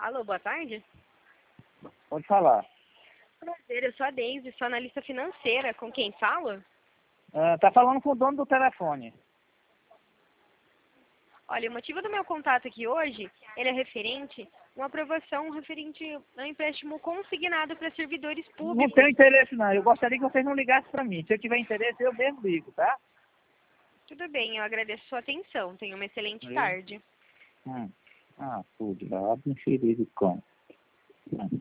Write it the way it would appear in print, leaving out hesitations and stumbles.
Alô, boa tarde. Pode falar. Prazer, eu sou a Deise, sou analista financeira. Com quem falo? Tá falando com o dono do telefone. Olha, o motivo do meu contato aqui hoje, ele é referente a uma aprovação referente a um empréstimo consignado para servidores Não públicos. tenho interesse não. Eu gostaria que vocês não ligassem para mim. Se eu tiver interesse, eu mesmo ligo, tá? Tudo bem, eu agradeço sua atenção. Tenha uma excelente Aí. tarde. Tudo lá. Abre um xerife com.